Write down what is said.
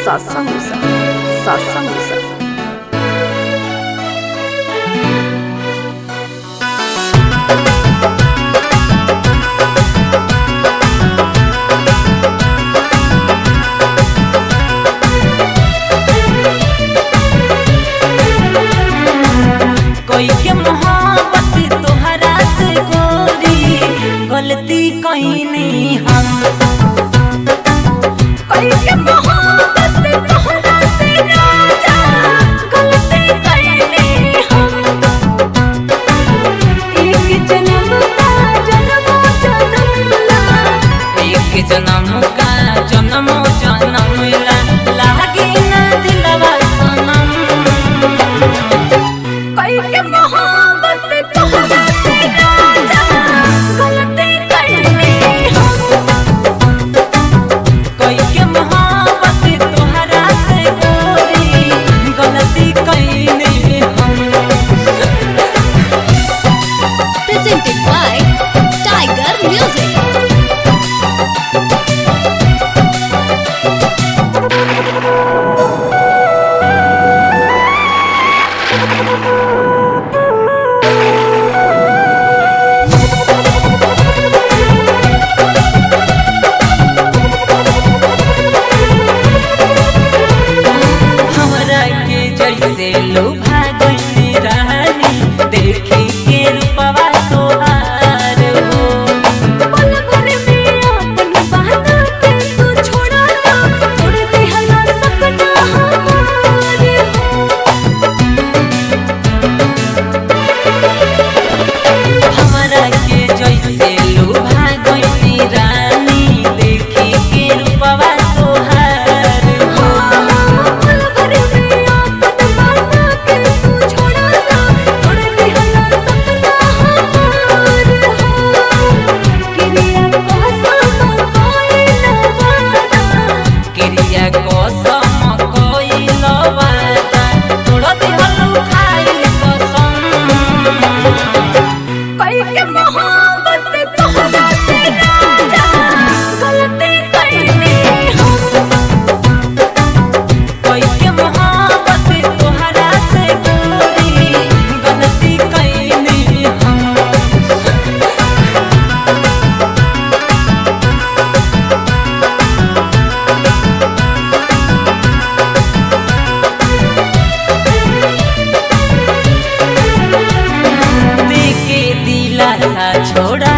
Sasamsa, sasamsa. कोई के मोहब्बत तोहरा से गोरी गलती कोई नहीं हम कोई के मोहब्बत तोहरा से राजा गलती कोई नहीं हम एक जन्म का जन्मों जन्म ला एक जन्म का जन्मों जन्म ला लागे ना दिलवा सनम कोई के मोहब्बत तोहरा से राजा गलती करनी हम कोई के मोहब्बत तोहरा से गोरी गलती करनी हम। Presented by Tiger Music. हमरा के जैसे लोभा गइनी रहनी देखी के रूपवा तोहार हो पल भर में अपन बहाना के तू छोड़ा ना तोड़ दिहला सपना हमार हमरा के जैसे लोभा गइनी रानी देखी के रूपवा तोहार हो पल भर में अपन बहाना के तू छोड़ा ना तोड़ दिहला सपना हमार किरिया कसम कोइल वादा तोड़ दिहलु खाइल कसम कोई के मोहब्बत तोहरा से राजा गलती करनी हम कोई के मोहब्बत तोहरा से गोरी गलती करनी हम। देके दिलासा छोड़ा